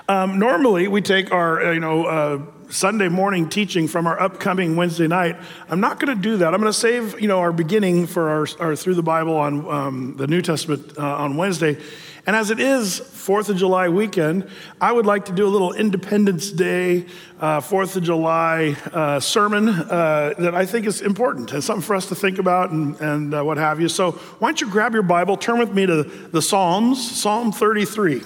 Normally, we take our, Sunday morning teaching from our upcoming Wednesday night. I'm not going to do that. I'm going to save, our beginning for our Through the Bible on the New Testament on Wednesday. And as it is 4th of July weekend, I would like to do a little Independence Day, 4th of July sermon that I think is important. It's something for us to think about and what have you. So why don't you grab your Bible, turn with me to the Psalms, Psalm 33.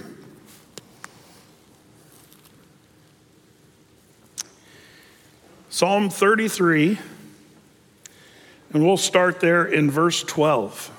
Psalm 33, and we'll start there in verse 12.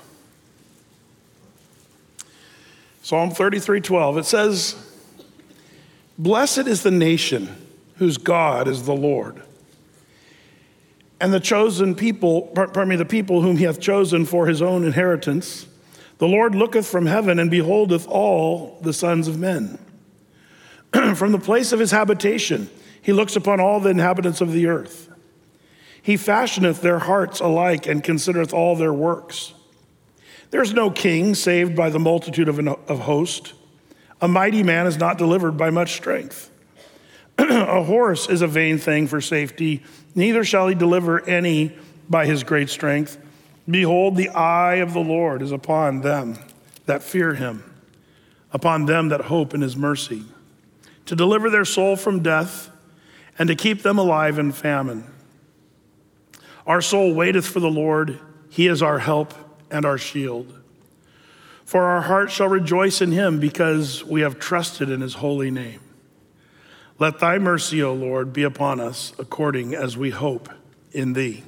Psalm 33:12, it says, "Blessed is the nation whose God is the Lord, and the chosen people, the people whom he hath chosen for his own inheritance. The Lord looketh from heaven and beholdeth all the sons of men. From the place of his habitation, he looks upon all the inhabitants of the earth. He fashioneth their hearts alike and considereth all their works. There is no king saved by the multitude of hosts. A mighty man is not delivered by much strength. A horse is a vain thing for safety, neither shall he deliver any by his great strength. Behold, the eye of the Lord is upon them that fear him, upon them that hope in his mercy, to deliver their soul from death, and to keep them alive in famine. Our soul waiteth for the Lord. He is our help and our shield. For our heart shall rejoice in him, because we have trusted in his holy name. Let thy mercy, O Lord, be upon us, according as we hope in thee."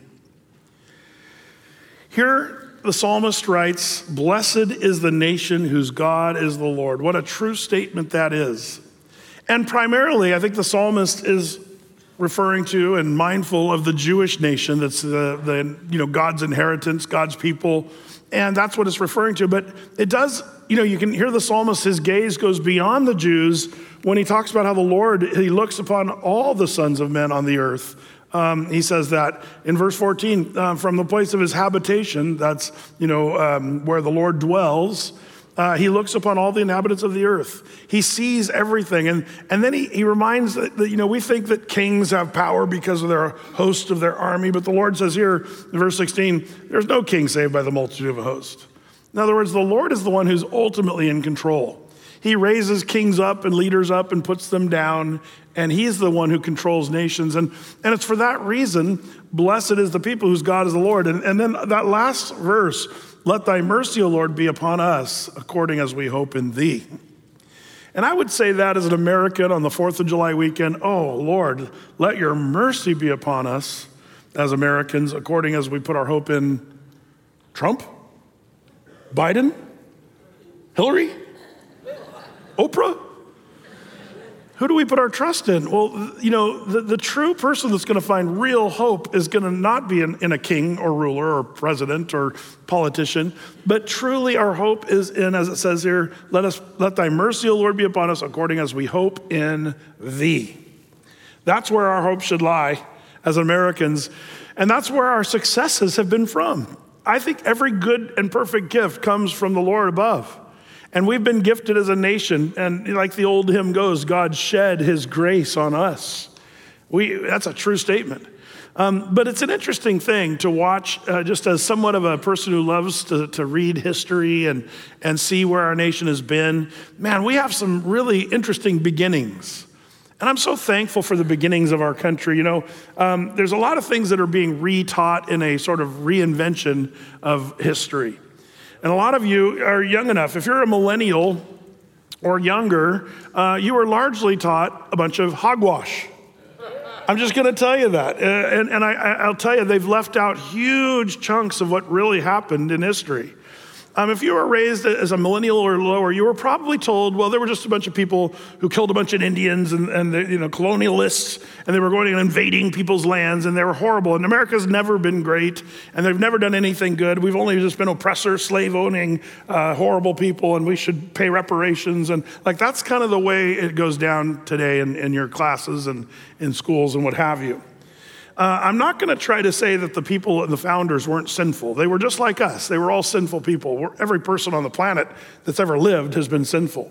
Here the psalmist writes, "Blessed is the nation whose God is the Lord." What a true statement that is. And primarily, I think the psalmist is referring to and mindful of the Jewish nation. That's God's inheritance, God's people, and that's what it's referring to. But it does, you can hear the psalmist, his gaze goes beyond the Jews when he talks about how the Lord, he looks upon all the sons of men on the earth. He says that in verse 14, from the place of his habitation, that's, where the Lord dwells, he looks upon all the inhabitants of the earth. He sees everything. And then he reminds that, we think that kings have power because of their host of their army. But the Lord says here in verse 16, there's no king saved by the multitude of a host. In other words, the Lord is the one who's ultimately in control. He raises kings up and leaders up and puts them down. And he's the one who controls nations. And it's for that reason, blessed is the people whose God is the Lord. And then that last verse, let thy mercy, O Lord, be upon us, according as we hope in thee. And I would say that as an American on the 4th of July weekend, oh, Lord, let your mercy be upon us as Americans, according as we put our hope in Trump, Biden, Hillary, Oprah. Who do we put our trust in? Well, the true person that's going to find real hope is going to not be in a king or ruler or president or politician, but truly our hope is in, as it says here, let thy mercy, O Lord, be upon us, according as we hope in thee. That's where our hope should lie as Americans, and that's where our successes have been from. I think every good and perfect gift comes from the Lord above. And we've been gifted as a nation, and like the old hymn goes, God shed his grace on us. That's a true statement. But it's an interesting thing to watch, just as somewhat of a person who loves to read history and see where our nation has been. Man, we have some really interesting beginnings. And I'm so thankful for the beginnings of our country. There's a lot of things that are being retaught in a sort of reinvention of history. And a lot of you are young enough. If you're a millennial or younger, you were largely taught a bunch of hogwash. I'm just going to tell you that. And I'll tell you, they've left out huge chunks of what really happened in history. If you were raised as a millennial or lower, you were probably told, well, there were just a bunch of people who killed a bunch of Indians and colonialists, and they were going and invading people's lands, and they were horrible. And America's never been great, and they've never done anything good. We've only just been oppressors, slave-owning, horrible people, and we should pay reparations. And that's kind of the way it goes down today in your classes and in schools and what have you. I'm not going to try to say that the people, the founders, weren't sinful. They were just like us. They were all sinful people. Every person on the planet that's ever lived has been sinful.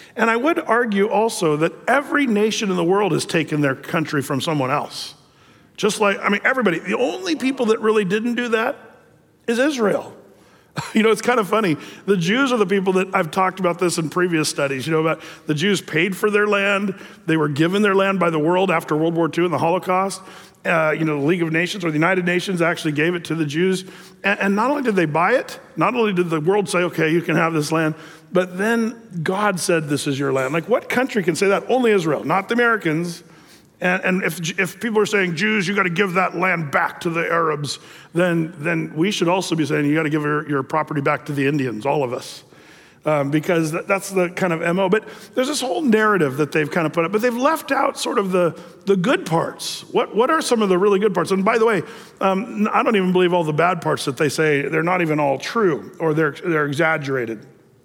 And I would argue also that every nation in the world has taken their country from someone else. Just like, everybody. The only people that really didn't do that is Israel. It's kind of funny. The Jews are the people that I've talked about this in previous studies, about the Jews paid for their land. They were given their land by the world after World War II and the Holocaust. The League of Nations or the United Nations actually gave it to the Jews. And not only did they buy it, not only did the world say, okay, you can have this land, but then God said, this is your land. Like, what country can say that? Only Israel, not the Americans. And if people are saying, Jews, you got to give that land back to the Arabs, then we should also be saying, you got to give your property back to the Indians, all of us. Because that's the kind of MO. But there's this whole narrative that they've kind of put up, but they've left out sort of the good parts. What are some of the really good parts? And by the way, I don't even believe all the bad parts that they say. They're not even all true, or they're exaggerated.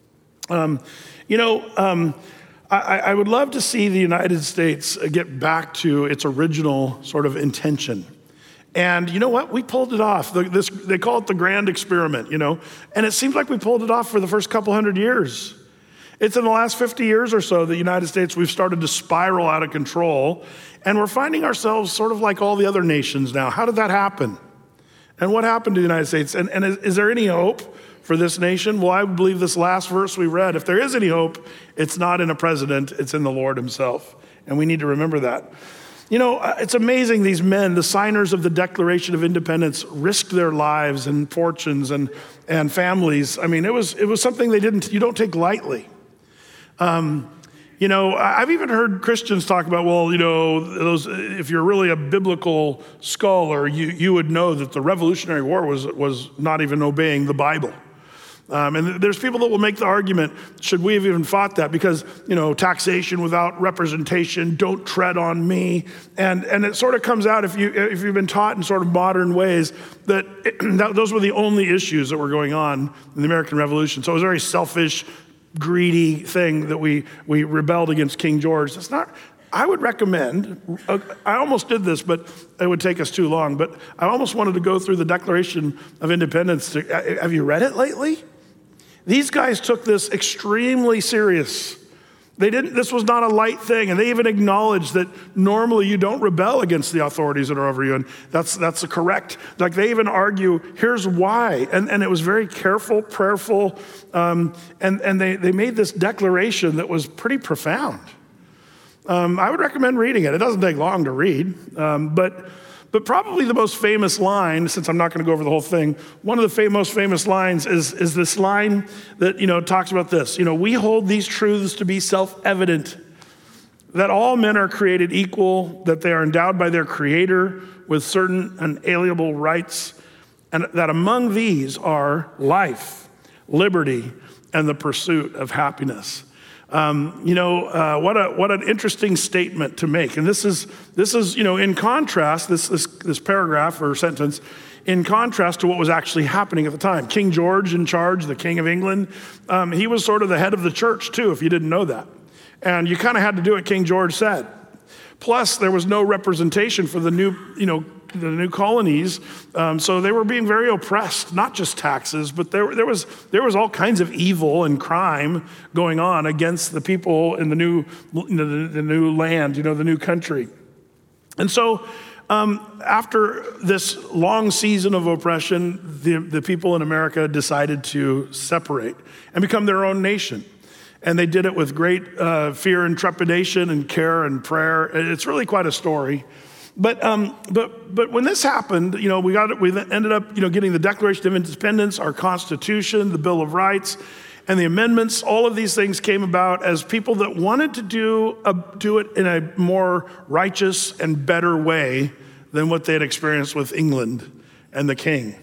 I would love to see the United States get back to its original sort of intention. And you know what? We pulled it off. They call it the grand experiment, and it seems like we pulled it off for the first couple hundred years. It's in the last 50 years or so, the United States, we've started to spiral out of control, and we're finding ourselves sort of like all the other nations now. How did that happen? And what happened to the United States? And is there any hope for this nation? Well, I believe this last verse we read, if there is any hope, it's not in a president, it's in the Lord himself. And we need to remember that. It's amazing these men, the signers of the Declaration of Independence, risked their lives and fortunes and families. It was something you don't take lightly. I've even heard Christians talk about, if you're really a biblical scholar, you would know that the Revolutionary War was not even obeying the Bible. And there's people that will make the argument, should we have even fought that? Because, taxation without representation, don't tread on me. And it sort of comes out, if you've been taught in sort of modern ways, that those were the only issues that were going on in the American Revolution. So it was a very selfish, greedy thing that we rebelled against King George. It's not. I would recommend, I almost did this, but it would take us too long, but I almost wanted to go through the Declaration of Independence. Have you read it lately? These guys took this extremely serious. This was not a light thing, and they even acknowledged that normally you don't rebel against the authorities that are over you, and that's the correct. Like, they even argue, here's why, and it was very careful, prayerful, and they made this declaration that was pretty profound. I would recommend reading it. It doesn't take long to read, but probably the most famous line, since I'm not going to go over the whole thing, one of the most famous lines is this line that, talks about this. We hold these truths to be self-evident, that all men are created equal, that they are endowed by their Creator with certain unalienable rights, and that among these are life, liberty, and the pursuit of happiness. What an interesting statement to make. And this is in contrast, this paragraph or sentence, in contrast to what was actually happening at the time. King George in charge, the King of England, he was sort of the head of the church too, if you didn't know that. And you kind of had to do what King George said. Plus, there was no representation for the new colonies, so they were being very oppressed. Not just taxes, but there was all kinds of evil and crime going on against the people in the new land, the new country. And so, after this long season of oppression, the people in America decided to separate and become their own nation. And they did it with great fear and trepidation and care and prayer. It's really quite a story. But when this happened, we ended up getting the Declaration of Independence, our Constitution, the Bill of Rights, and the amendments. All of these things came about as people that wanted to do it in a more righteous and better way than what they had experienced with England and the King.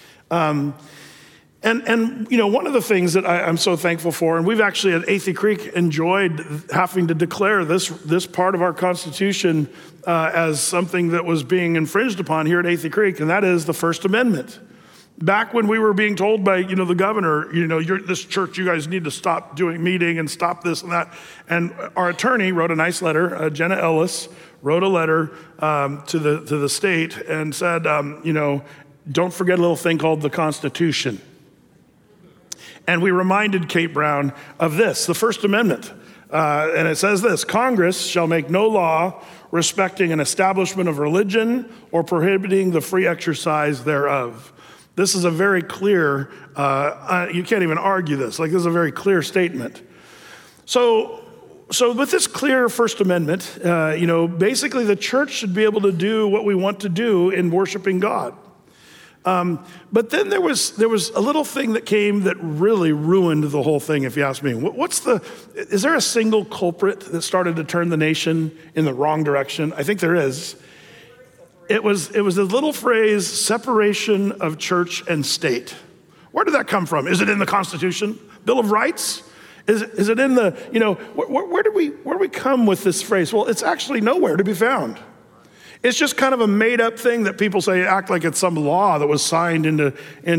And one of the things that I'm so thankful for, and we've actually at Athey Creek enjoyed having to declare this part of our Constitution as something that was being infringed upon here at Athey Creek, and that is the First Amendment. Back when we were being told by the governor, this church, you guys need to stop doing meeting and stop this and that, and our attorney wrote a nice letter. Jenna Ellis wrote a letter to the state and said, don't forget a little thing called the Constitution. And we reminded Kate Brown of this, the First Amendment. And it says this: Congress shall make no law respecting an establishment of religion or prohibiting the free exercise thereof. This is a very clear, you can't even argue this. Like, this is a very clear statement. So with this clear First Amendment, basically the church should be able to do what we want to do in worshiping God. But then there was a little thing that came that really ruined the whole thing, if you ask me. Is there a single culprit that started to turn the nation in the wrong direction? I think there is. It was the little phrase, separation of church and state. Where did that come from? Is it in the Constitution? Bill of Rights? Is it in the, where do we come with this phrase? Well, it's actually nowhere to be found. It's just kind of a made-up thing that people say, act like it's some law that was signed into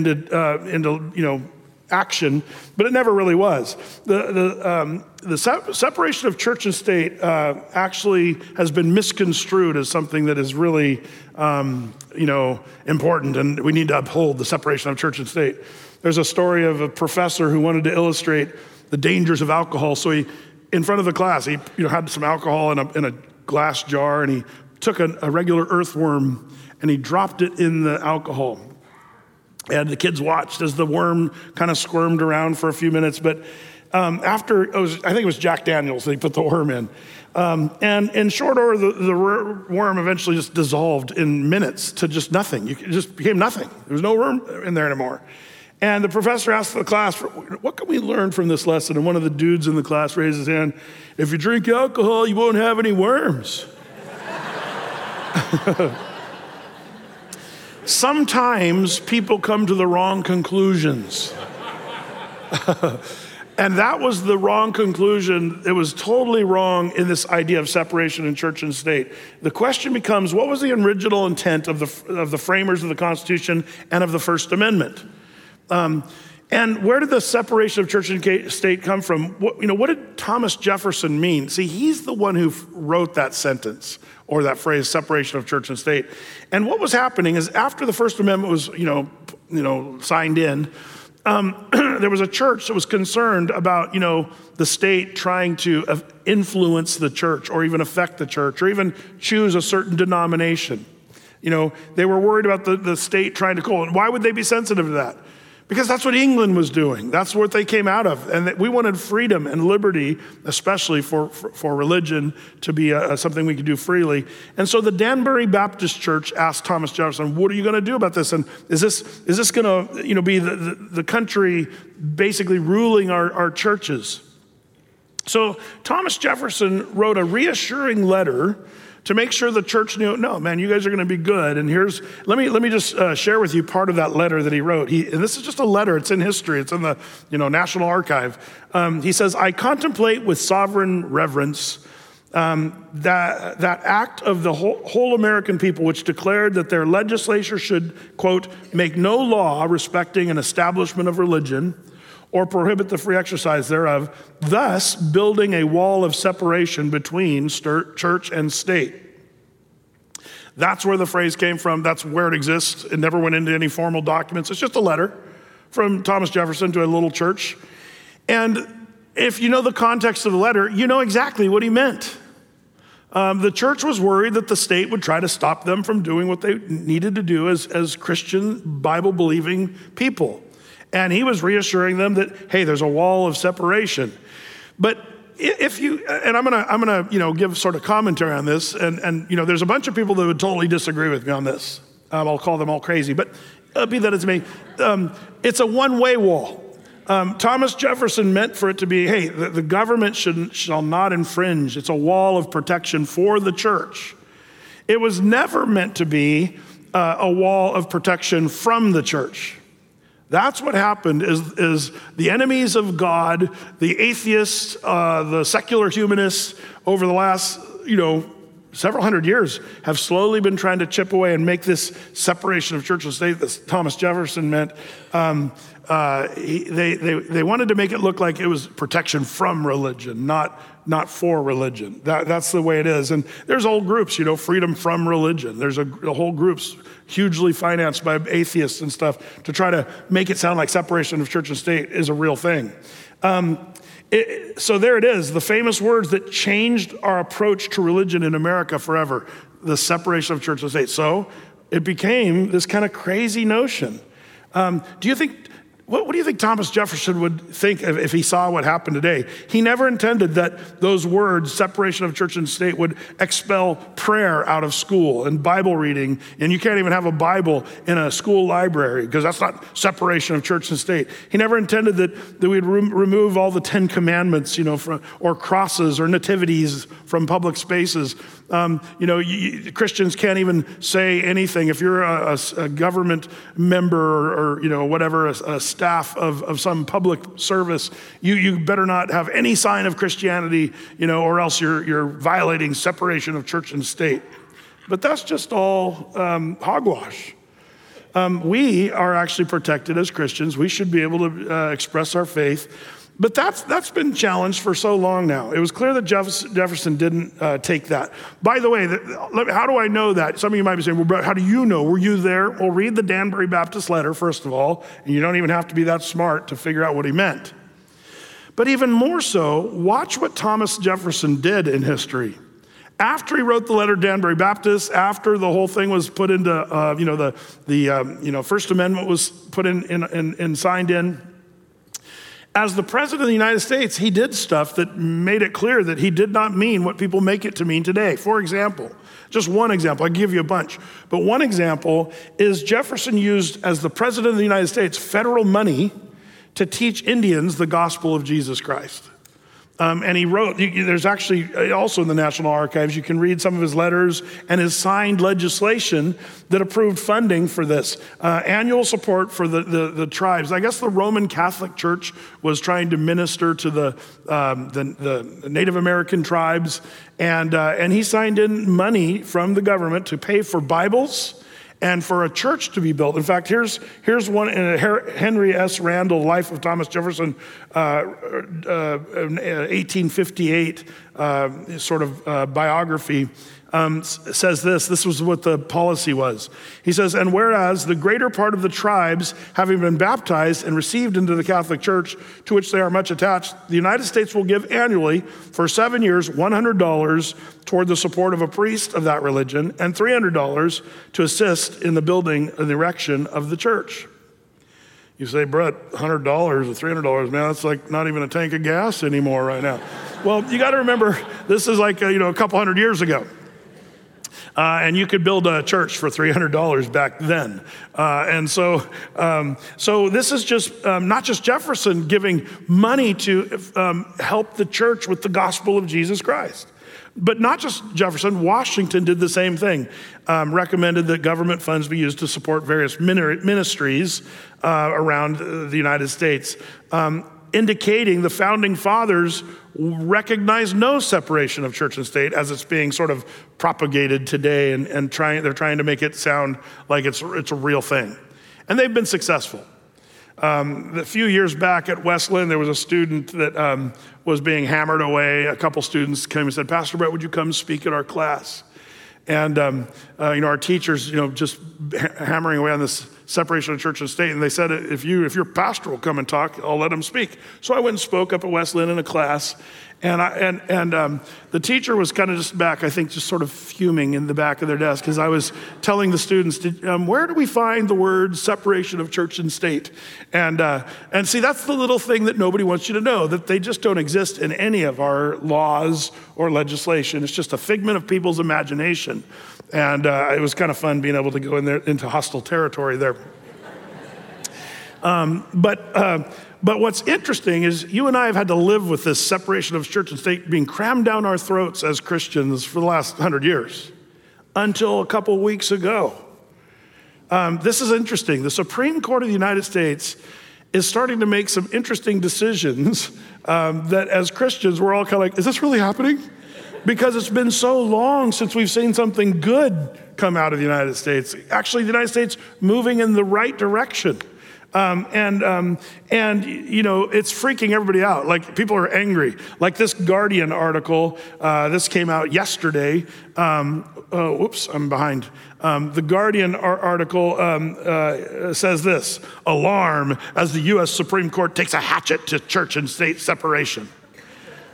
action, but it never really was. The separation of church and state actually has been misconstrued as something that is really, important, and we need to uphold the separation of church and state. There's a story of a professor who wanted to illustrate the dangers of alcohol, so he, in front of the class, he had some alcohol in a glass jar, and he took a regular earthworm and he dropped it in the alcohol. And the kids watched as the worm kind of squirmed around for a few minutes. But I think it was Jack Daniels that he put the worm in. And in short order, the worm eventually just dissolved in minutes to just nothing. It just became nothing. There was no worm in there anymore. And the professor asked the class, what can we learn from this lesson? And one of the dudes in the class raised his hand: if you drink alcohol, you won't have any worms. Sometimes people come to the wrong conclusions. And that was the wrong conclusion. It was totally wrong in this idea of separation in church and state. The question becomes, what was the original intent of the framers of the Constitution and of the First Amendment? And where did the separation of church and state come from? What did Thomas Jefferson mean? See, he's the one who wrote that sentence, or that phrase, separation of church and state. And what was happening is, after the First Amendment was, signed in, there was a church that was concerned about, the state trying to influence the church, or even affect the church, or even choose a certain denomination. They were worried about the state trying to call it. Why would they be sensitive to that? Because that's what England was doing. That's what they came out of. And we wanted freedom and liberty, especially for religion, to be something we could do freely. And so the Danbury Baptist Church asked Thomas Jefferson, what are you going to do about this? And is this going to be the country basically ruling our churches? So Thomas Jefferson wrote a reassuring letter to make sure the church knew, no, man, you guys are going to be good. And let me just share with you part of that letter that he wrote. And this is just a letter. It's in history. It's in the National Archive. He says, I contemplate with sovereign reverence that act of the whole American people, which declared that their legislature should, quote, make no law respecting an establishment of religion or prohibit the free exercise thereof, thus building a wall of separation between church and state. That's where the phrase came from. That's where it exists. It never went into any formal documents. It's just a letter from Thomas Jefferson to a little church. And if you know the context of the letter, you know exactly what he meant. The church was worried that the state would try to stop them from doing what they needed to do as Christian, Bible-believing people. And he was reassuring them that, hey, there's a wall of separation. But I'm gonna give sort of commentary on this, and there's a bunch of people that would totally disagree with me on this. I'll call them all crazy, but be that as it may, it's a one-way wall. Thomas Jefferson meant for it to be, hey, the government shall not infringe. It's a wall of protection for the church. It was never meant to be a wall of protection from the church. That's what happened is the enemies of God, the atheists, the secular humanists over the last, several hundred years have slowly been trying to chip away and make this separation of church and state that Thomas Jefferson meant. They wanted to make it look like it was protection from religion, not for religion. That's the way it is. And there's whole groups, freedom from religion. There's a whole groups hugely financed by atheists and stuff to try to make it sound like separation of church and state is a real thing. So there it is, the famous words that changed our approach to religion in America forever, the separation of church and state. So it became this kind of crazy notion. What do you think Thomas Jefferson would think if he saw what happened today? He never intended that those words, separation of church and state, would expel prayer out of school and Bible reading. And you can't even have a Bible in a school library because that's not separation of church and state. He never intended that we'd remove all the 10 commandments, or crosses or nativities from public spaces. Christians can't even say anything. If you're a government member or whatever, a staff of some public service, you better not have any sign of Christianity, or else you're violating separation of church and state. But that's just all hogwash. We are actually protected as Christians. We should be able to express our faith. But that's been challenged for so long now. It was clear that Jefferson didn't take that. By the way, how do I know that? Some of you might be saying, well, Brett, how do you know? Were you there? Well, read the Danbury Baptist letter, first of all, and you don't even have to be that smart to figure out what he meant. But even more so, watch what Thomas Jefferson did in history. After he wrote the letter to Danbury Baptist, after the whole thing was put into, the First Amendment was put in and signed in, as the President of the United States, he did stuff that made it clear that he did not mean what people make it to mean today. For example, just one example, I'll give you a bunch, but one example is Jefferson used, as the President of the United States, federal money to teach Indians the gospel of Jesus Christ. And he wrote, there's actually also in the National Archives, you can read some of his letters and his signed legislation that approved funding for this. Annual support for the tribes. I guess the Roman Catholic Church was trying to minister to the Native American tribes. And he signed in money from the government to pay for Bibles and for a church to be built. In fact, here's one in Henry S. Randall, Life of Thomas Jefferson, 1858 biography, says this was what the policy was. He says, and whereas the greater part of the tribes, having been baptized and received into the Catholic Church, to which they are much attached, the United States will give annually for 7 years $100 toward the support of a priest of that religion and $300 to assist in the building and erection of the church. You say, Brett, $100 or $300, man, that's like not even a tank of gas anymore right now. Well, you got to remember, this is like a couple hundred years ago. And you could build a church for $300 back then. So this is just not just Jefferson giving money to help the church with the gospel of Jesus Christ. But not just Jefferson, Washington did the same thing, recommended that government funds be used to support various ministries around the United States, indicating the founding fathers recognize no separation of church and state as it's being sort of propagated today, and they're trying to make it sound like it's a real thing. And they've been successful. A few years back at Wesleyan, there was a student that was being hammered away. A couple students came and said, Pastor Brett, would you come speak at our class? And our teachers, just hammering away on this separation of church and state. And they said, if your pastor will come and talk, I'll let him speak. So I went and spoke up at Wesleyan in a class. And the teacher was kind of just back, I think, just sort of fuming in the back of their desk because I was telling the students, where do we find the word separation of church and state? And see, that's the little thing that nobody wants you to know, that they just don't exist in any of our laws or legislation. It's just a figment of people's imagination. And it was kind of fun being able to go in there into hostile territory there. But what's interesting is you and I have had to live with this separation of church and state being crammed down our throats as Christians for the last 100 years until a couple weeks ago. This is interesting. The Supreme Court of the United States is starting to make some interesting decisions that as Christians, we're all kind of like, is this really happening? Because it's been so long since we've seen something good come out of the United States. Actually, the United States moving in the right direction. It's freaking everybody out. Like, people are angry. Like this Guardian article, this came out yesterday. Whoops, I'm behind. The Guardian article says this: alarm as the U.S. Supreme Court takes a hatchet to church and state separation.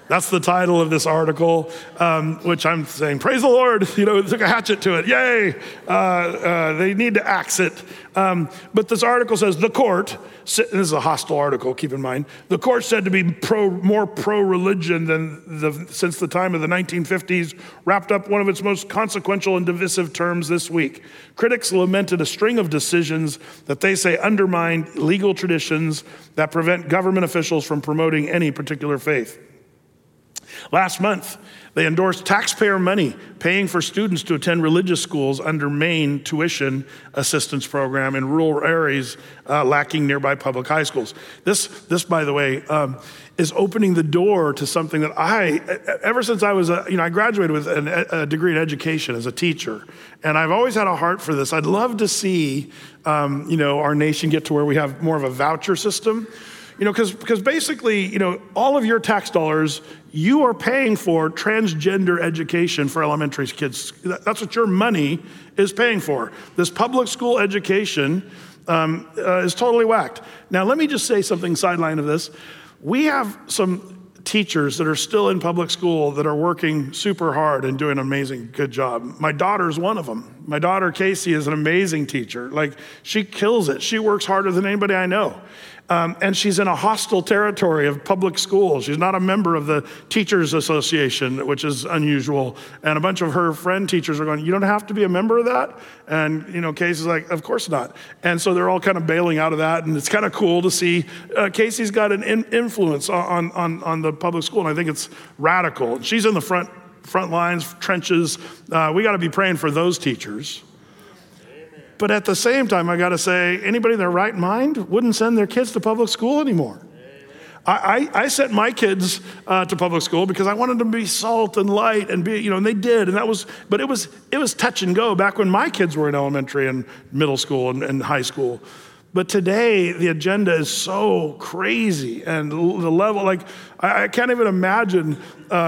That's the title of this article, which I'm saying, praise the Lord, took a hatchet to it, yay. They need to axe it. But this article says, the court, this is a hostile article, keep in mind, the court said to be more pro-religion than since the time of the 1950s, wrapped up one of its most consequential and divisive terms this week. Critics lamented a string of decisions that they say undermine legal traditions that prevent government officials from promoting any particular faith. Last month, they endorsed taxpayer money paying for students to attend religious schools under Maine tuition assistance program in rural areas lacking nearby public high schools. This, by the way, is opening the door to something that ever since I was, I graduated with a degree in education as a teacher, and I've always had a heart for this. I'd love to see, our nation get to where we have more of a voucher system. Because basically, all of your tax dollars, you are paying for transgender education for elementary kids. That's what your money is paying for. This public school education is totally whacked. Now, let me just say something sideline of this. We have some teachers that are still in public school that are working super hard and doing an amazing, good job. My daughter's one of them. My daughter, Casey, is an amazing teacher. She kills it. She works harder than anybody I know. And she's in a hostile territory of public schools. She's not a member of the Teachers Association, which is unusual. And a bunch of her friend teachers are going, you don't have to be a member of that? And, Casey's like, of course not. And so they're all kind of bailing out of that. And it's kind of cool to see Casey's got an influence on the public school. And I think it's radical. She's in the front lines, trenches. We got to be praying for those teachers. But at the same time, I got to say, anybody in their right mind wouldn't send their kids to public school anymore. I sent my kids to public school because I wanted them to be salt and light and be, and they did. And but it was touch and go back when my kids were in elementary and middle school and high school. But today, the agenda is so crazy, and the level, I can't even imagine,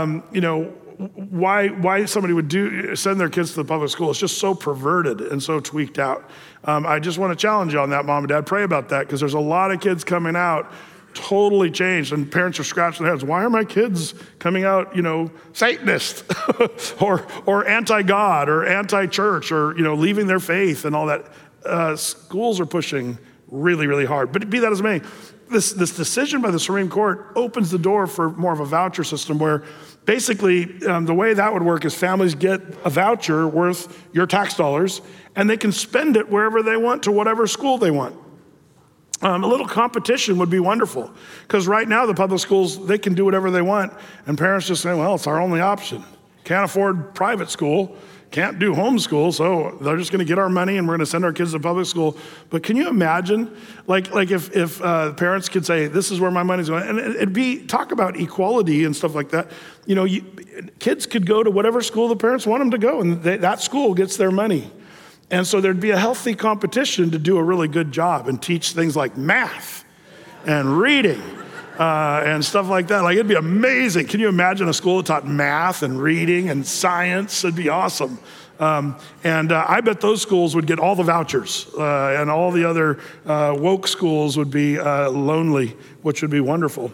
why somebody would send their kids to the public school. It's just so perverted and so tweaked out. I just want to challenge you on that, Mom and Dad. Pray about that, because there's a lot of kids coming out totally changed, and parents are scratching their heads. Why are my kids coming out, Satanist or anti-God or anti-church or, leaving their faith and all that? Schools are pushing really, really hard. But be that as it may, this decision by the Supreme Court opens the door for more of a voucher system where basically the way that would work is families get a voucher worth your tax dollars and they can spend it wherever they want to whatever school they want. A little competition would be wonderful, because right now the public schools, they can do whatever they want, and parents just say, well, it's our only option. Can't afford private school, can't do homeschool, so they're just going to get our money and we're going to send our kids to public school. But can you imagine, if parents could say, this is where my money's going, and it'd be, talk about equality and stuff like that. Kids could go to whatever school the parents want them to go, and that school gets their money. And so there'd be a healthy competition to do a really good job and teach things like math and reading and stuff like that. It'd be amazing. Can you imagine a school that taught math and reading and science? It'd be awesome. And I bet those schools would get all the vouchers, and all the other woke schools would be lonely, which would be wonderful.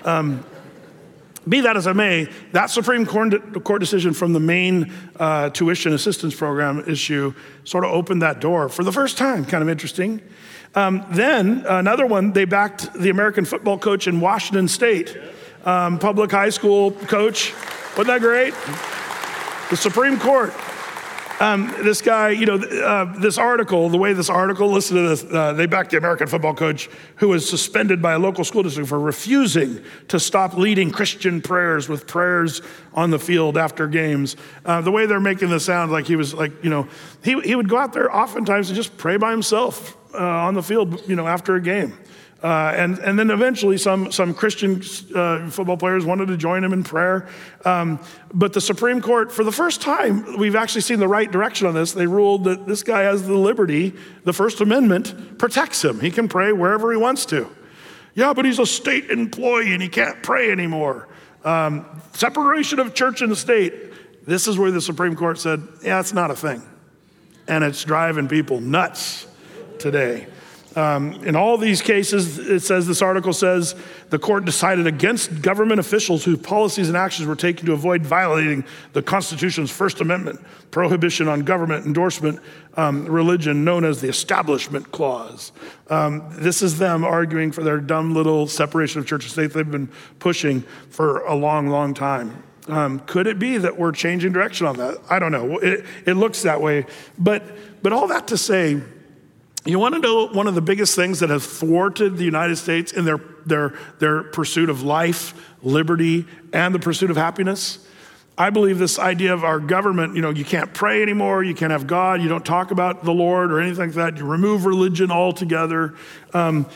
Be that as it may, that Supreme Court decision from the Maine tuition assistance program issue sort of opened that door for the first time. Kind of interesting. Then another one, they backed the American football coach in Washington State, public high school coach. Wasn't that great? The Supreme Court. This guy, this article, the way this article, listen to this, they backed the American football coach who was suspended by a local school district for refusing to stop leading Christian prayers with prayers on the field after games. The way they're making this sound like he was he would go out there oftentimes and just pray by himself on the field, after a game. And then eventually some Christian football players wanted to join him in prayer. But the Supreme Court, for the first time, we've actually seen the right direction on this. They ruled that this guy has the liberty, the First Amendment protects him. He can pray wherever he wants to. Yeah, but he's a state employee and he can't pray anymore. Separation of church and state. This is where the Supreme Court said, yeah, it's not a thing. And it's driving people nuts today. In all these cases, it says, this article says, the court decided against government officials whose policies and actions were taken to avoid violating the Constitution's First Amendment prohibition on government endorsement religion, known as the Establishment Clause. This is them arguing for their dumb little separation of church and state they've been pushing for a long, long time. Could it be that we're changing direction on that? I don't know. It looks that way. But all that to say, you want to know one of the biggest things that has thwarted the United States in their pursuit of life, liberty, and the pursuit of happiness? I believe this idea of our government, you can't pray anymore, you can't have God, you don't talk about the Lord or anything like that, you remove religion altogether. No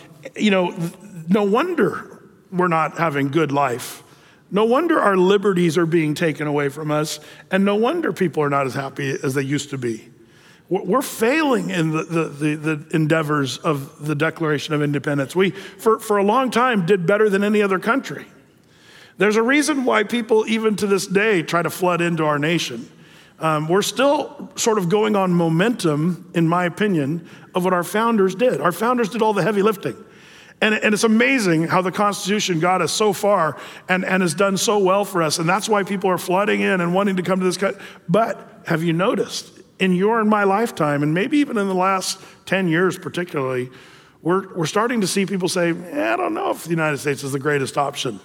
wonder we're not having good life. No wonder our liberties are being taken away from us, and no wonder people are not as happy as they used to be. We're failing in the endeavors of the Declaration of Independence. We, for a long time, did better than any other country. There's a reason why people, even to this day, try to flood into our nation. We're still sort of going on momentum, in my opinion, of what our founders did. Our founders did all the heavy lifting. And it's amazing how the Constitution got us so far and has done so well for us. And that's why people are flooding in and wanting to come to this country. But have you noticed, in your and my lifetime, and maybe even in the last 10 years particularly, we're starting to see people say, I don't know if the United States is the greatest option.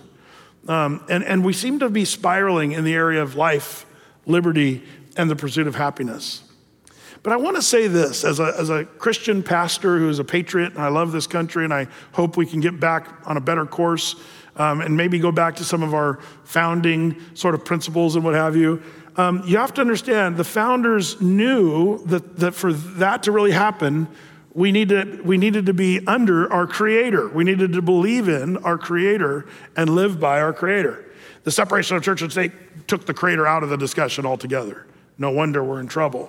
And we seem to be spiraling in the area of life, liberty, and the pursuit of happiness. But I want to say this, as a Christian pastor who is a patriot, and I love this country, and I hope we can get back on a better course, and maybe go back to some of our founding sort of principles and what have you. You have to understand, the founders knew that for that to really happen, we needed to be under our Creator. We needed to believe in our Creator and live by our Creator. The separation of church and state took the Creator out of the discussion altogether. No wonder we're in trouble.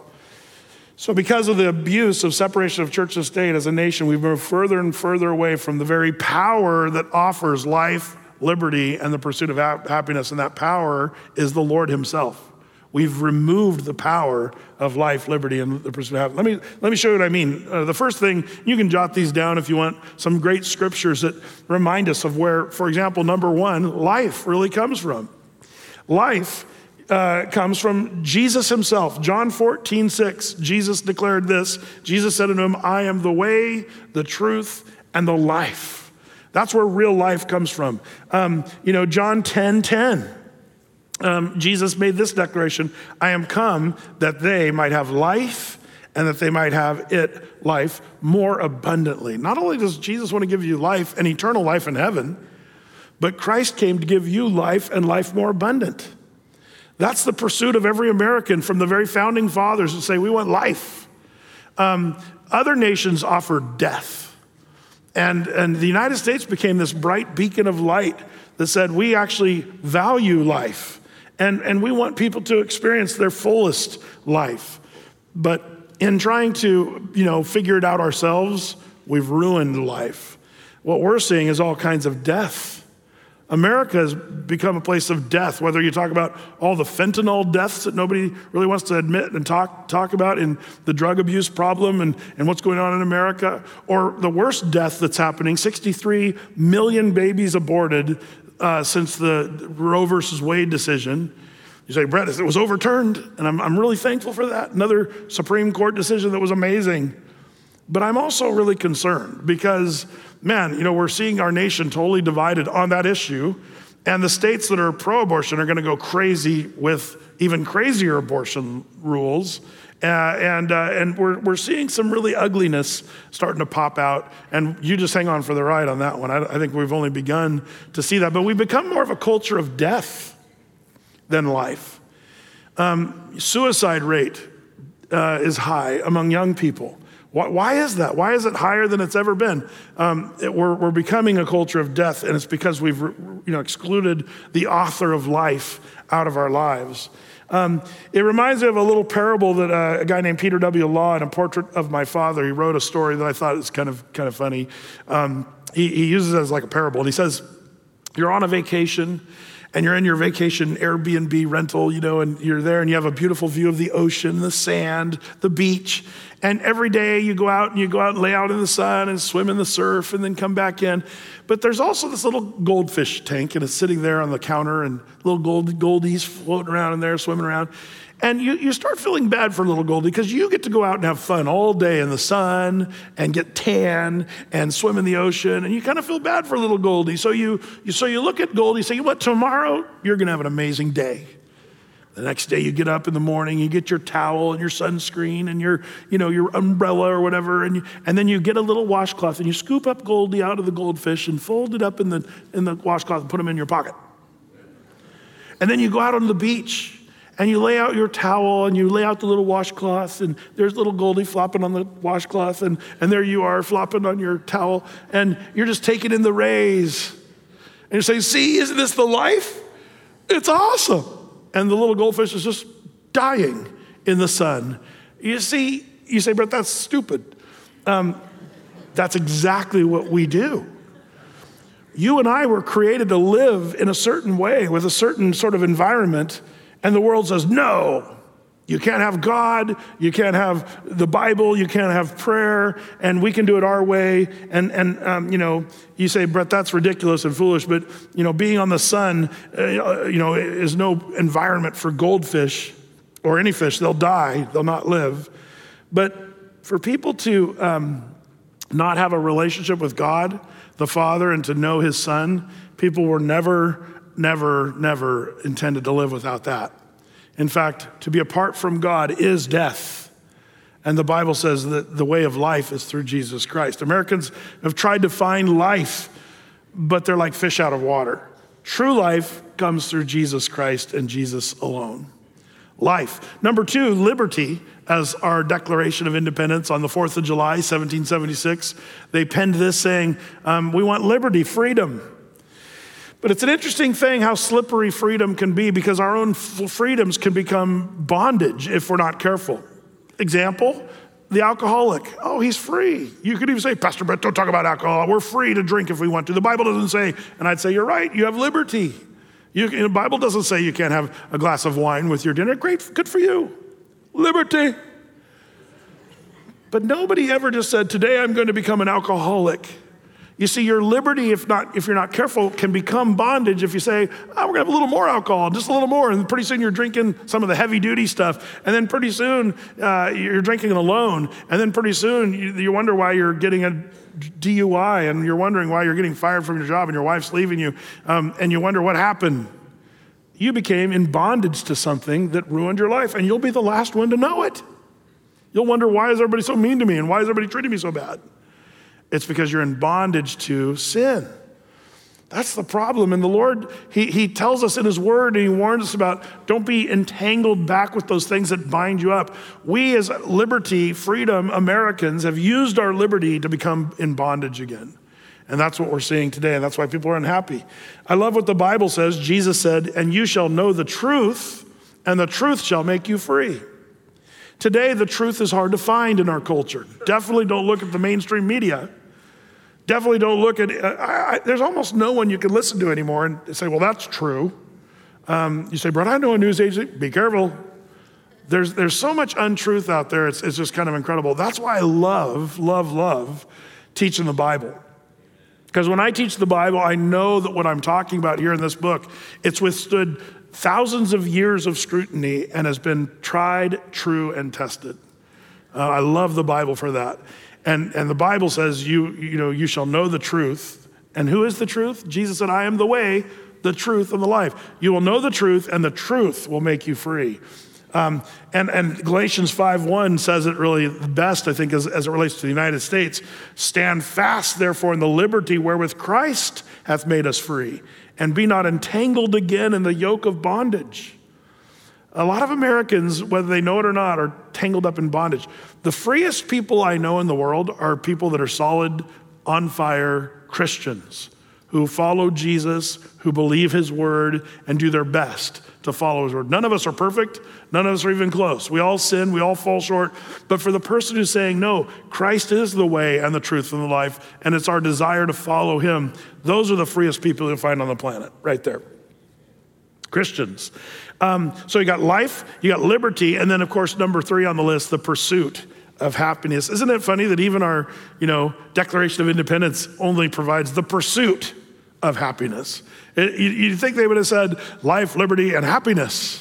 So because of the abuse of separation of church and state as a nation, we've moved further and further away from the very power that offers life, liberty, and the pursuit of happiness, and that power is the Lord himself. We've removed the power of life, liberty, and the pursuit of happiness. Let me show you what I mean. The first thing, you can jot these down if you want, some great scriptures that remind us of where, for example, number one, life really comes from. Life comes from Jesus himself. John 14:6, Jesus declared this. Jesus said unto him, I am the way, the truth, and the life. That's where real life comes from. John 10:10. Jesus made this declaration, I am come that they might have life and that they might have life more abundantly. Not only does Jesus want to give you life and eternal life in heaven, but Christ came to give you life and life more abundant. That's the pursuit of every American from the very founding fathers who say we want life. Other nations offer death. And the United States became this bright beacon of light that said we actually value life. And we want people to experience their fullest life. But in trying to, figure it out ourselves, we've ruined life. What we're seeing is all kinds of death. America has become a place of death, whether you talk about all the fentanyl deaths that nobody really wants to admit and talk about, in the drug abuse problem and what's going on in America, or the worst death that's happening, 63 million babies aborted since the Roe versus Wade decision. You say, Brett, it was overturned, and I'm really thankful for that. Another Supreme Court decision that was amazing. But I'm also really concerned because, we're seeing our nation totally divided on that issue, and the states that are pro-abortion are going to go crazy with even crazier abortion rules. And we're seeing some really ugliness starting to pop out, and you just hang on for the ride on that one. I think we've only begun to see that, but we've become more of a culture of death than life. Suicide rate is high among young people. Why is that? Why is it higher than it's ever been? We're becoming a culture of death, and it's because we've excluded the author of life out of our lives. It reminds me of a little parable that a guy named Peter W. Law, in A Portrait of My Father, he wrote a story that I thought was kind of funny. He uses it as like a parable, and he says, you're on a vacation, and you're in your vacation Airbnb rental, and you're there and you have a beautiful view of the ocean, the sand, the beach. And every day you go out and lay out in the sun and swim in the surf and then come back in. But there's also this little goldfish tank, and it's sitting there on the counter, and little goldies floating around in there, swimming around. And you start feeling bad for little Goldie because you get to go out and have fun all day in the sun and get tan and swim in the ocean, and you kind of feel bad for little Goldie. So you look at Goldie, say, what, tomorrow you're going to have an amazing day. The next day you get up in the morning, you get your towel and your sunscreen and your umbrella or whatever, and then you get a little washcloth and you scoop up Goldie out of the goldfish and fold it up in the washcloth and put him in your pocket. And then you go out on the beach and you lay out your towel and you lay out the little washcloth, and there's little Goldie flopping on the washcloth, and there you are flopping on your towel, and you're just taking in the rays. And you're saying, see, isn't this the life? It's awesome. And the little goldfish is just dying in the sun. You say, Brett, that's stupid. That's exactly what we do. You and I were created to live in a certain way with a certain sort of environment, and the world says, no, you can't have God, you can't have the Bible, you can't have prayer, and we can do it our way. And you say, Brett, that's ridiculous and foolish, but, being on the sun, is no environment for goldfish or any fish. They'll die, they'll not live. But for people to not have a relationship with God, the Father, and to know his Son, people were never intended to live without that. In fact, to be apart from God is death. And the Bible says that the way of life is through Jesus Christ. Americans have tried to find life, but they're like fish out of water. True life comes through Jesus Christ and Jesus alone. Life. Number 2, liberty. As our Declaration of Independence on the 4th of July, 1776, they penned this saying, we want liberty, freedom. But it's an interesting thing how slippery freedom can be, because our own freedoms can become bondage if we're not careful. Example, the alcoholic. Oh, he's free. You could even say, Pastor Brett, don't talk about alcohol. We're free to drink if we want to. The Bible doesn't say, and I'd say, you're right, you have liberty. The Bible doesn't say you can't have a glass of wine with your dinner. Great, good for you. Liberty. But nobody ever just said, today I'm going to become an alcoholic. You see, your liberty, if you're not careful, can become bondage if you say, we're going to have a little more alcohol, just a little more. And pretty soon you're drinking some of the heavy duty stuff. And then pretty soon you're drinking it alone. And then pretty soon you wonder why you're getting a DUI, and you're wondering why you're getting fired from your job and your wife's leaving you. And you wonder what happened. You became in bondage to something that ruined your life, and you'll be the last one to know it. You'll wonder, why is everybody so mean to me? And why is everybody treating me so bad? It's because you're in bondage to sin. That's the problem. And the Lord, he tells us in his word, and he warns us about, don't be entangled back with those things that bind you up. We as liberty, freedom Americans have used our liberty to become in bondage again. And that's what we're seeing today, and that's why people are unhappy. I love what the Bible says. Jesus said, and you shall know the truth, and the truth shall make you free. Today, the truth is hard to find in our culture. Definitely don't look at the mainstream media. Definitely don't look at, there's almost no one you can listen to anymore and say, well, that's true. You say, Brett, I know a news agency. Be careful. There's so much untruth out there. It's just kind of incredible. That's why I love teaching the Bible. Because when I teach the Bible, I know that what I'm talking about here in this book, it's withstood thousands of years of scrutiny and has been tried, true, and tested. I love the Bible for that. And the Bible says, you shall know the truth. And who is the truth? Jesus said, I am the way, the truth, and the life. You will know the truth, and the truth will make you free. And Galatians 5:1 says it really the best, I think, as it relates to the United States. Stand fast, therefore, in the liberty wherewith Christ hath made us free, and be not entangled again in the yoke of bondage. A lot of Americans, whether they know it or not, are tangled up in bondage. The freest people I know in the world are people that are solid, on fire Christians who follow Jesus, who believe his word, and do their best to follow his word. None of us are perfect. None of us are even close. We all sin. We all fall short. But for the person who's saying, no, Christ is the way and the truth and the life, and it's our desire to follow him, those are the freest people you'll find on the planet, right there. Christians. So you got life, you got liberty, and then of course, number 3 on the list, the pursuit of happiness. Isn't it funny that even our, Declaration of Independence only provides the pursuit of happiness? You'd think they would have said life, liberty, and happiness.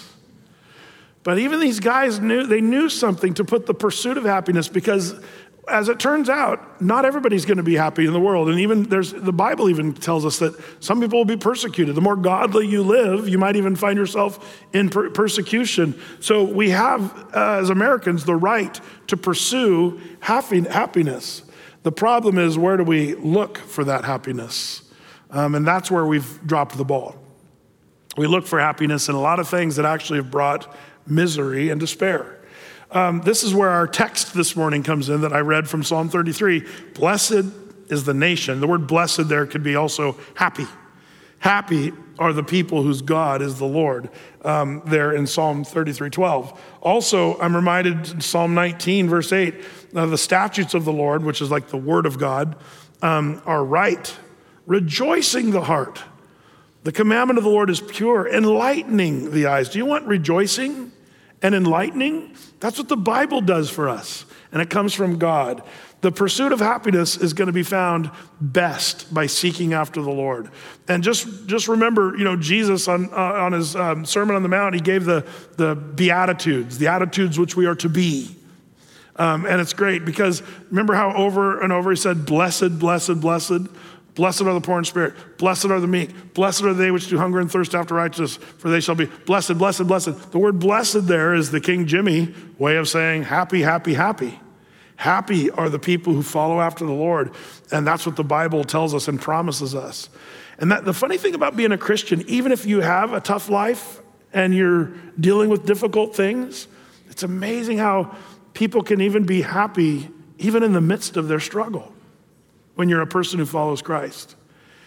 But even these guys knew something to put the pursuit of happiness, because as it turns out, not everybody's going to be happy in the world. And even the Bible even tells us that some people will be persecuted. The more godly you live, you might even find yourself in persecution. So we have, as Americans, the right to pursue happiness. The problem is, where do we look for that happiness? And that's where we've dropped the ball. We look for happiness in a lot of things that actually have brought misery and despair. This is where our text this morning comes in that I read from Psalm 33. Blessed is the nation. The word blessed there could be also happy. Happy are the people whose God is the Lord, there in Psalm 33:12. Also, I'm reminded in Psalm 19, verse 8, the statutes of the Lord, which is like the word of God, are right, rejoicing the heart. The commandment of the Lord is pure, enlightening the eyes. Do you want rejoicing and enlightening? That's what the Bible does for us, and it comes from God. The pursuit of happiness is going to be found best by seeking after the Lord. And just remember, Jesus on his Sermon on the Mount, he gave the Beatitudes, the attitudes which we are to be. And it's great because remember how over and over he said, blessed, blessed, blessed. Blessed are the poor in spirit. Blessed are the meek. Blessed are they which do hunger and thirst after righteousness, for they shall be blessed, blessed, blessed. The word blessed there is the King Jimmy way of saying happy, happy, happy. Happy are the people who follow after the Lord. And that's what the Bible tells us and promises us. And the funny thing about being a Christian, even if you have a tough life and you're dealing with difficult things, it's amazing how people can even be happy even in the midst of their struggle when you're a person who follows Christ.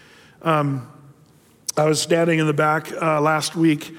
I was standing in the back last week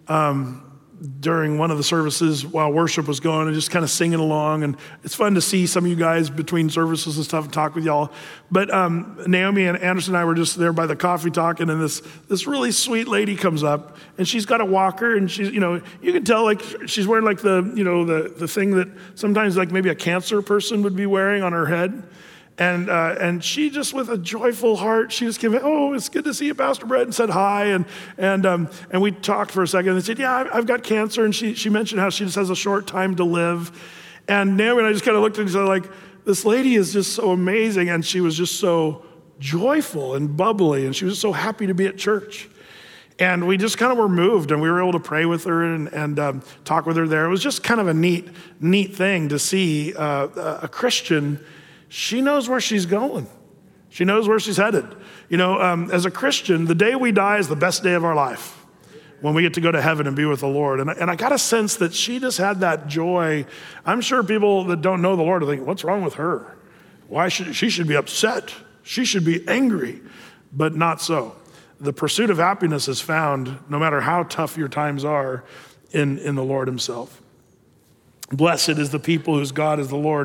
during one of the services while worship was going and just kind of singing along. And it's fun to see some of you guys between services and stuff and talk with y'all. But Naomi and Anderson and I were just there by the coffee talking, and this really sweet lady comes up, and she's got a walker, and she's, you can tell like she's wearing like the thing that sometimes like maybe a cancer person would be wearing on her head. And she just with a joyful heart, she just came in, oh, it's good to see you, Pastor Brett, and said hi. And we talked for a second and said, yeah, I've got cancer. And she mentioned how she just has a short time to live. And Naomi and I just kind of looked at each other like, this lady is just so amazing. And she was just so joyful and bubbly. And she was so happy to be at church. And we just kind of were moved, and we were able to pray with her and talk with her there. It was just kind of a neat thing to see a Christian. She knows where she's going. She knows where she's headed. As a Christian, the day we die is the best day of our life, when we get to go to heaven and be with the Lord. And I got a sense that she just had that joy. I'm sure people that don't know the Lord are thinking, what's wrong with her? She should be upset. She should be angry, but not so. The pursuit of happiness is found, no matter how tough your times are, in the Lord himself. Blessed is the people whose God is the Lord.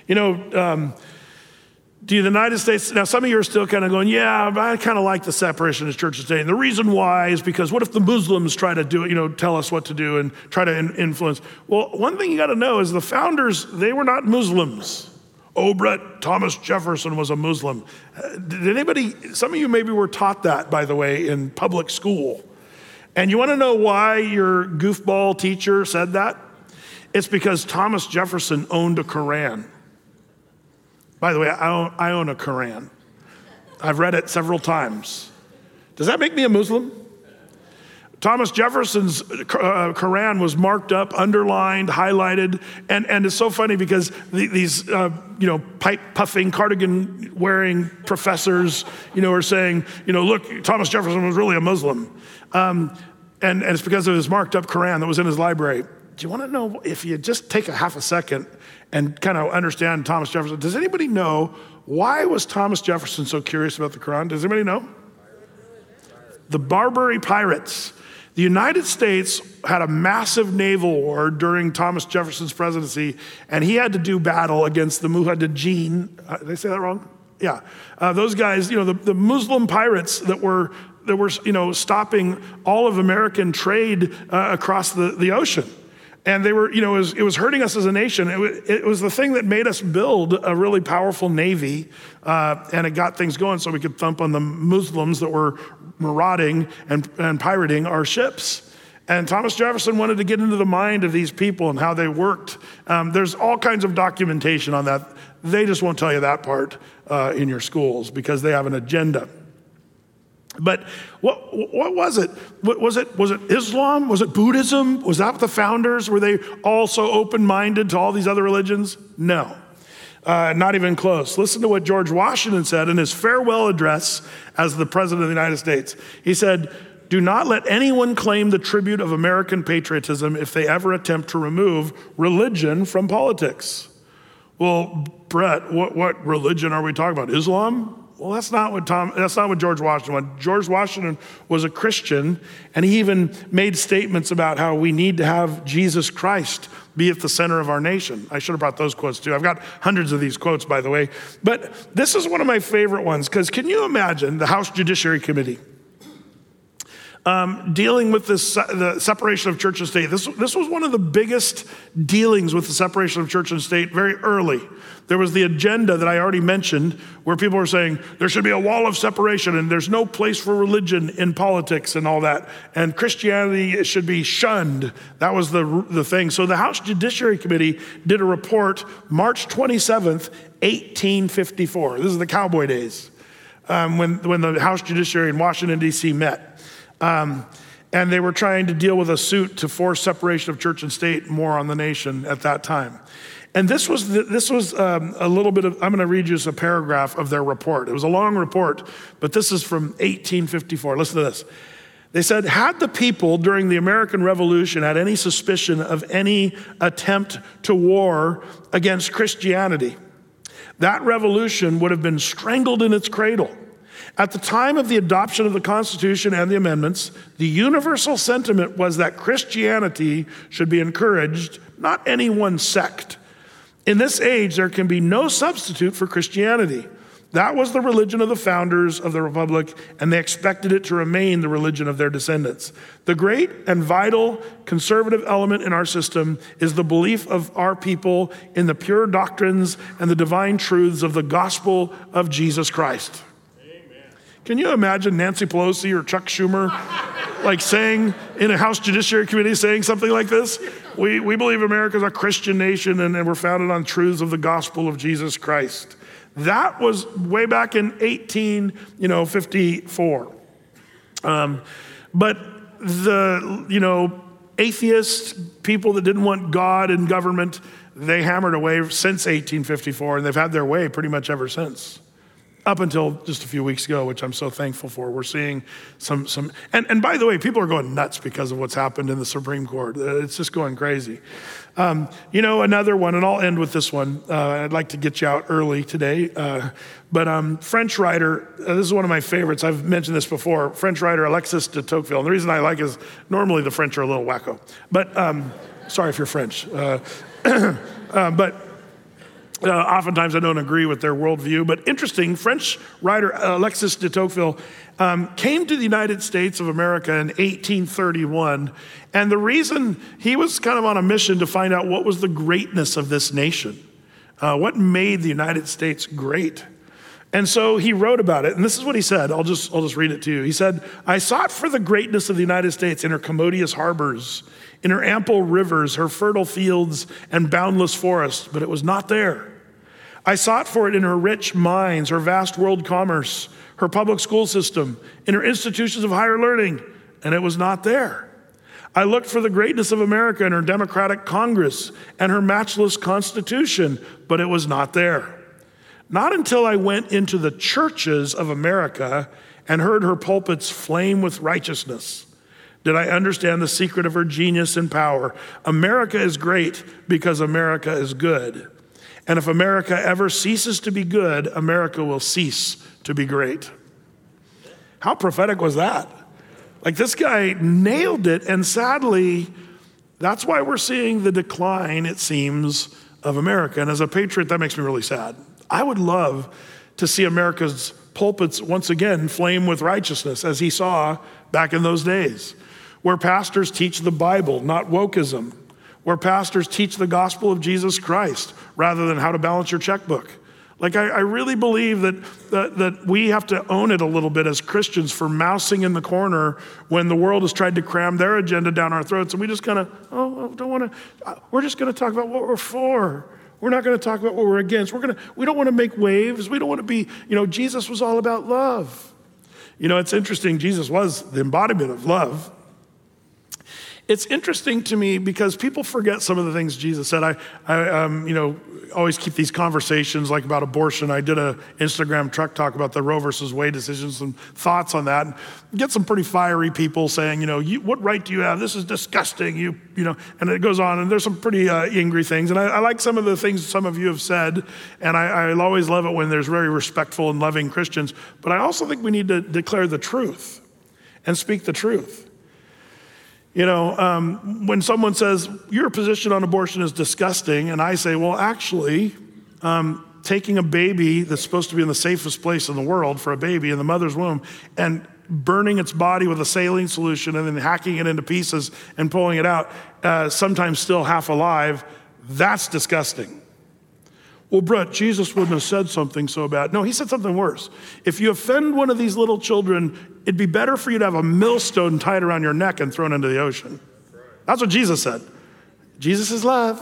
The United States, now some of you are still kind of going, yeah, I kind of like the separation of church and state. And the reason why is because what if the Muslims try to do it, tell us what to do and try to influence? Well, one thing you got to know is the founders, they were not Muslims. Brett, Thomas Jefferson was a Muslim. Some of you maybe were taught that, by the way, in public school. And you want to know why your goofball teacher said that? It's because Thomas Jefferson owned a Quran. By the way, I own a Quran. I've read it several times. Does that make me a Muslim? Thomas Jefferson's Quran was marked up, underlined, highlighted, and it's so funny because these pipe-puffing, cardigan-wearing professors, are saying, look, Thomas Jefferson was really a Muslim. And it's because of his marked up Quran that was in his library. Do you want to know, if you just take a half a second and kind of understand Thomas Jefferson, does anybody know why was Thomas Jefferson so curious about the Quran? Does anybody know? The Barbary pirates. The United States had a massive naval war during Thomas Jefferson's presidency, and he had to do battle against the Mujahideen. Did I say that wrong? Yeah. Those guys, the Muslim pirates that were stopping all of American trade across the ocean. And they were, it was hurting us as a nation. It was the thing that made us build a really powerful navy, and it got things going so we could thump on the Muslims that were marauding and pirating our ships. And Thomas Jefferson wanted to get into the mind of these people and how they worked. There's all kinds of documentation on that. They just won't tell you that part in your schools because they have an agenda. But what was it? Was it Islam? Was it Buddhism? Was that the founders? Were they all so open-minded to all these other religions? No, not even close. Listen to what George Washington said in his farewell address as the President of the United States. He said, "Do not let anyone claim the tribute of American patriotism if they ever attempt to remove religion from politics." Well, Brett, what religion are we talking about? Islam? Well, that's not what George Washington wanted. George Washington was a Christian, and he even made statements about how we need to have Jesus Christ be at the center of our nation. I should have brought those quotes too. I've got hundreds of these quotes, by the way. But this is one of my favorite ones, because can you imagine the House Judiciary Committee dealing with the separation of church and state? This was one of the biggest dealings with the separation of church and state very early. There was the agenda that I already mentioned where people were saying there should be a wall of separation and there's no place for religion in politics and all that. And Christianity should be shunned. That was the thing. So the House Judiciary Committee did a report March 27th, 1854. This is the cowboy days when the House Judiciary in Washington, D.C. met. And they were trying to deal with a suit to force separation of church and state more on the nation at that time. And this was a little bit of, I'm going to read you a paragraph of their report. It was a long report, but this is from 1854. Listen to this. They said, had the people during the American Revolution had any suspicion of any attempt to war against Christianity, that revolution would have been strangled in its cradle. At the time of the adoption of the Constitution and the amendments, the universal sentiment was that Christianity should be encouraged, not any one sect. In this age, there can be no substitute for Christianity. That was the religion of the founders of the Republic, and they expected it to remain the religion of their descendants. The great and vital conservative element in our system is the belief of our people in the pure doctrines and the divine truths of the gospel of Jesus Christ. Can you imagine Nancy Pelosi or Chuck Schumer saying in a House Judiciary Committee saying something like this? We believe America is a Christian nation and we're founded on truths of the gospel of Jesus Christ. That was way back in 1854. But the atheists, people that didn't want God and government, they hammered away since 1854, and they've had their way pretty much ever since. Up until just a few weeks ago, which I'm so thankful for. We're seeing some, and by the way, people are going nuts because of what's happened in the Supreme Court. It's just going crazy. Another one, and I'll end with this one. I'd like to get you out early today. But French writer, this is one of my favorites. I've mentioned this before. French writer Alexis de Tocqueville. And the reason I like is normally the French are a little wacko. But sorry if you're French. Oftentimes I don't agree with their worldview, but interesting, French writer Alexis de Tocqueville came to the United States of America in 1831, and the reason he was kind of on a mission to find out what was the greatness of this nation, what made the United States great. And so he wrote about it, and this is what he said. I'll just read it to you. He said, "I sought for the greatness of the United States in her commodious harbors, in her ample rivers, her fertile fields, and boundless forests, but it was not there. I sought for it in her rich mines, her vast world commerce, her public school system, in her institutions of higher learning, and it was not there. I looked for the greatness of America in her democratic Congress and her matchless Constitution, but it was not there. Not until I went into the churches of America and heard her pulpits flame with righteousness did I understand the secret of her genius and power. America is great because America is good. And if America ever ceases to be good, America will cease to be great." How prophetic was that? This guy nailed it, and sadly, that's why we're seeing the decline, it seems, of America. And as a patriot, that makes me really sad. I would love to see America's pulpits once again flame with righteousness, as he saw back in those days, where pastors teach the Bible, not wokeism, where pastors teach the gospel of Jesus Christ rather than how to balance your checkbook. Like, I really believe that we have to own it a little bit as Christians for mousing in the corner when the world has tried to cram their agenda down our throats, and we just kind of, we're just going to talk about what we're for. We're not going to talk about what we're against. We don't want to make waves. We don't want to be, Jesus was all about love. It's interesting. Jesus was the embodiment of love. It's interesting to me because people forget some of the things Jesus said. I always keep these conversations like about abortion. I did an Instagram truck talk about the Roe versus Wade decisions and thoughts on that. And get some pretty fiery people saying, what right do you have? This is disgusting. And it goes on. And there's some pretty angry things. And I like some of the things some of you have said. And I always love it when there's very respectful and loving Christians. But I also think we need to declare the truth and speak the truth. When someone says, your position on abortion is disgusting, and I say, well, actually, taking a baby that's supposed to be in the safest place in the world for a baby in the mother's womb and burning its body with a saline solution and then hacking it into pieces and pulling it out, sometimes still half alive, that's disgusting. Well, Brett, Jesus wouldn't have said something so bad. No, he said something worse. If you offend one of these little children, it'd be better for you to have a millstone tied around your neck and thrown into the ocean. That's what Jesus said. Jesus is love.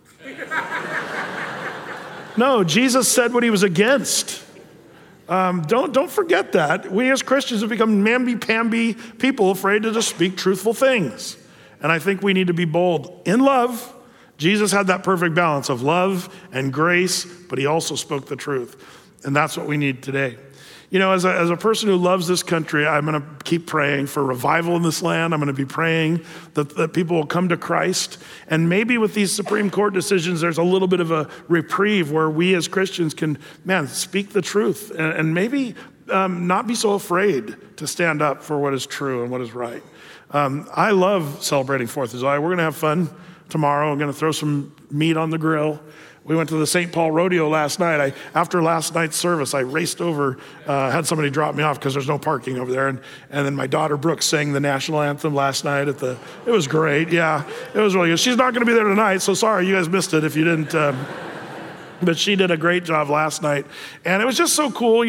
No, Jesus said what he was against. Don't forget that. We as Christians have become mamby-pamby people afraid to just speak truthful things. And I think we need to be bold in love. Jesus had that perfect balance of love and grace, but he also spoke the truth. And that's what we need today. As a person who loves this country, I'm going to keep praying for revival in this land. I'm going to be praying that people will come to Christ. And maybe with these Supreme Court decisions, there's a little bit of a reprieve where we as Christians can, speak the truth and maybe not be so afraid to stand up for what is true and what is right. I love celebrating 4th of July. We're going to have fun tomorrow. I'm going to throw some meat on the grill. We went to the St. Paul Rodeo last night. After last night's service, I raced over, had somebody drop me off because there's no parking over there. And then my daughter Brooke sang the national anthem last night it was great. Yeah, it was really good. She's not going to be there tonight, so sorry you guys missed it if you didn't. But she did a great job last night. And it was just so cool,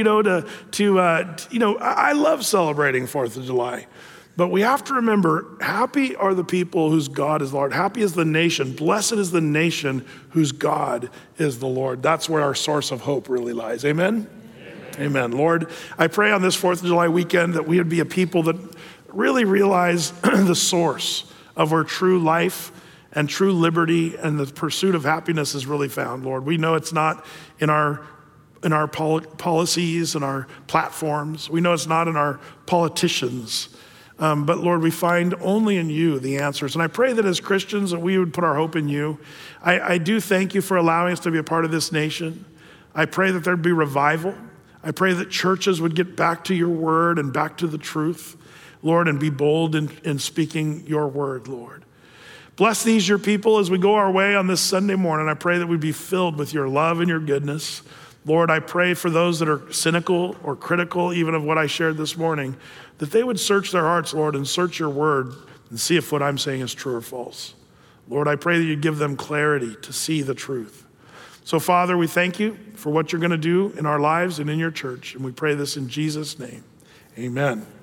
I love celebrating 4th of July. But we have to remember, happy are the people whose God is the Lord. Happy is the nation. Blessed is the nation whose God is the Lord. That's where our source of hope really lies. Amen? Amen. Lord, I pray on this 4th of July weekend that we would be a people that really realize the source of where true life and true liberty and the pursuit of happiness is really found, Lord. We know it's not in our policies and our platforms. We know it's not in our politicians. But Lord, we find only in you the answers. And I pray that as Christians that we would put our hope in you. I do thank you for allowing us to be a part of this nation. I pray that there'd be revival. I pray that churches would get back to your word and back to the truth, Lord, and be bold in speaking your word, Lord. Bless these your people as we go our way on this Sunday morning. I pray that we'd be filled with your love and your goodness. Lord, I pray for those that are cynical or critical even of what I shared this morning, that they would search their hearts, Lord, and search your word and see if what I'm saying is true or false. Lord, I pray that you give them clarity to see the truth. So, Father, we thank you for what you're going to do in our lives and in your church. And we pray this in Jesus' name. Amen.